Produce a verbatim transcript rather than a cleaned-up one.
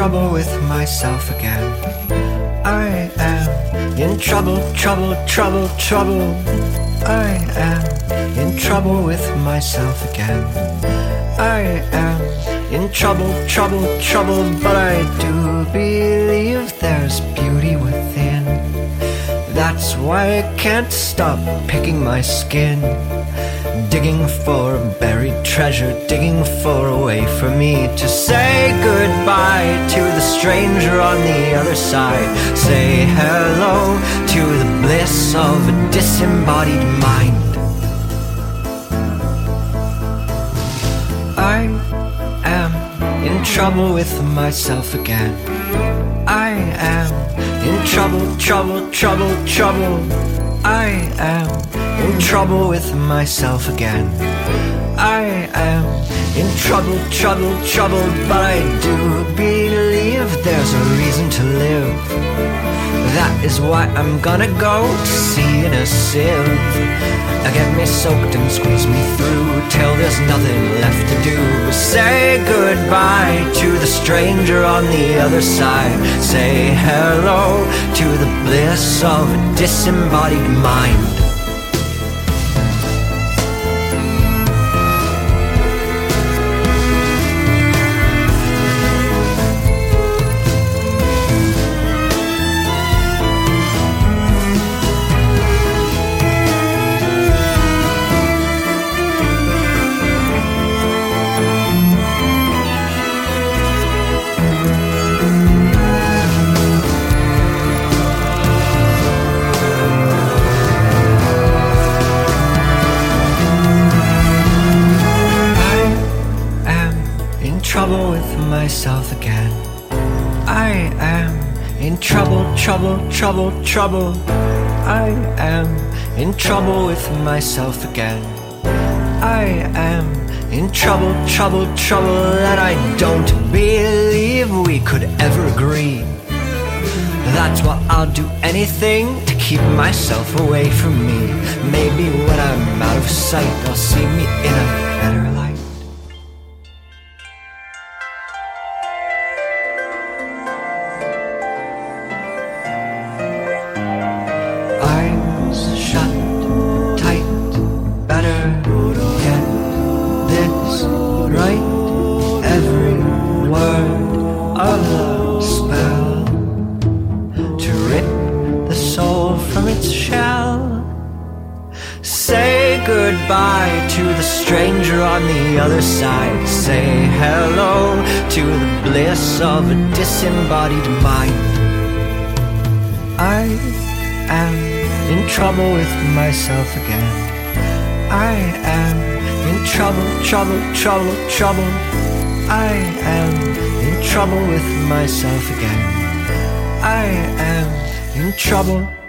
trouble with myself again. I am in trouble, trouble, trouble, trouble. I am in trouble with myself again. I am in trouble, trouble, trouble, but I do believe there's beauty within. That's why I can't stop picking my skin, digging for buried treasure, digging for a way for me to say goodbye to the stranger on the other side. Say hello to the bliss of a disembodied mind. I am in trouble with myself again. I am in trouble, trouble, trouble, trouble. I am in trouble with myself again. I am in trouble, trouble, trouble, but I do believe there's a reason to live. That is why I'm gonna go to sea in a sieve. Get me soaked and squeeze me through till there's nothing left to do but say goodbye to the stranger on the other side. Say hello to the bliss of a disembodied mind. Trouble with myself again. I am in trouble, trouble, trouble, trouble. I am in trouble with myself again. I am in trouble, trouble, trouble, and I don't believe we could ever agree. That's why I'll do anything to keep myself away from me. Maybe when I'm out of sight, they'll see me in a better light. Right, every word of the spell to rip the soul from its shell. Say goodbye to the stranger on the other side. Say hello to the bliss of a disembodied mind. I am in trouble with myself again. I am in trouble, trouble, trouble, trouble. I am in trouble with myself again. I am in trouble.